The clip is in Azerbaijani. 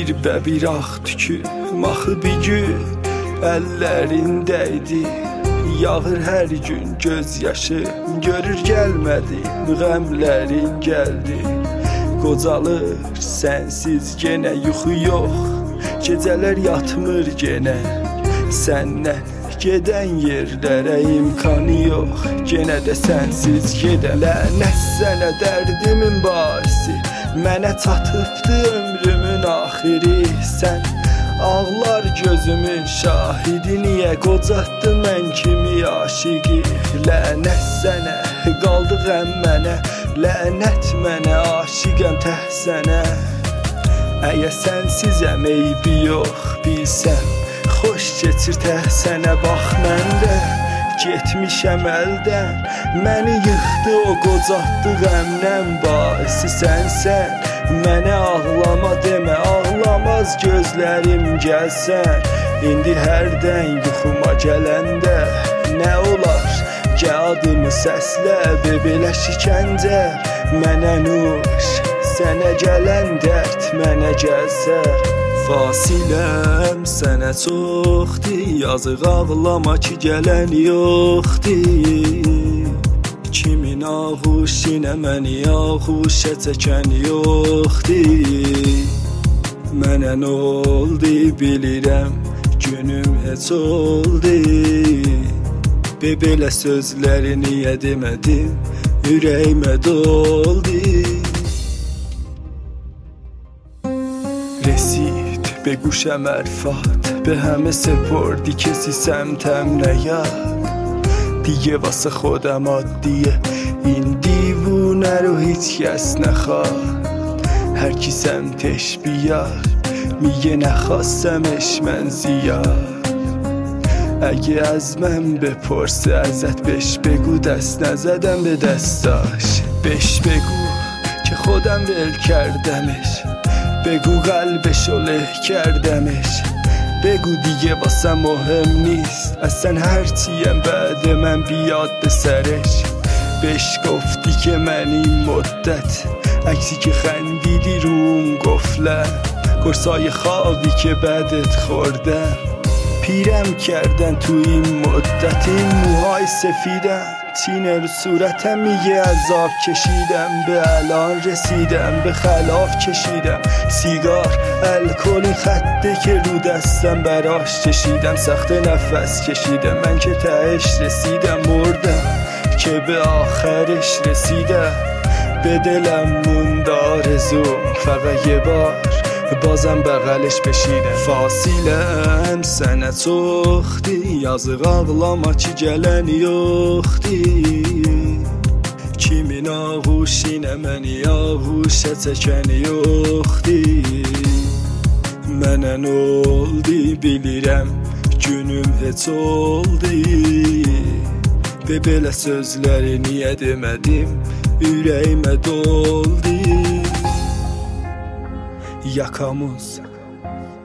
və bir ağ tükü maxı bir gün əllərindəydi. Yağır hər gün göz yaşı, görür gəlmədi, qəmlərin gəldi. Qocalır sənsiz genə yuxu yox, gecələr yatmır genə. Səndən gedən yerlərə imkanı yox, genə də sənsiz gedə. Lənət sənə dərdimin baisi, mənə çatıbdı ömrümün axiri. Sən ağlar gözümün şahidi, niyə qocatdı mən kimi aşiqi? Lənət sənə, qaldı qəm mənə, lənət mənə, aşiqəm təh sənə. Əgər sənsizəm eybi yox, bilsəm xoş keçir təh sənə. Bax mən də getmişəm əldən, məni yıxdı o qocatdı qəmdən. Baisi sənsən, mənə ağlama demə, ağlamaz gözlərim gəlsən. İndi hərdən yuxuma gələndə nə olar, gəl adımı səslə, belə şikəncə mənə nuş, sənə gələn dərd mənə gəlsər. Fasiləm sənə çoxdur, yazıq ağlama ki gələn yoxdur. Kimin ağuşinə məni ağuşə çəkən yoxdur. Mənə nə oldu bilirəm, günüm heç oldu. Belə sözləri niyə demədim, ürəyimə doldu. رسید به گوشم حرفات، به همه سپردی کسی سمتم نیاد. دیگه واسه خودم عادیه این دیوونه رو هیچ کس نخواد. هر کی سمتش بیاد میگه نخواستمش من زیاد. اگه از من بپرسه ازت بهش بگو دست نزدم به دستاش. بهش بگو که خودم ول کردمش، بگو قلبشو له کردمش. بگو دیگه واسه مهم نیست اصلا هرچیم بعد من بیاد به سرش. بهش گفتی که من این مدت عکسی که خندیدی رو اون گفلت، قرصای خوابی که بعدت خوردم پیرم کردن تو این مدت. این موهای سفیدم تینه رو صورتم میگه عذاب کشیدم، به الان رسیدم به خلاف کشیدم. سیگار الکل این خطه که رو دستم براش چشیدم. سخت نفس کشیدم من که تهش رسیدم، مردم که به آخرش رسیدم. به دلم موند آرزوم فقط یه بار بازم بغلش بشیدم. Fasiləm sənə çoxdur, yazıq ağlama ki gələn yoxdur. Kimin ağuşinə məni ağuşə çəkən yoxdur. Mənə nə oldu bilirəm, günüm heç oldu. Belə sözləri niyə demədim, ürəyimə doldu. Yakamız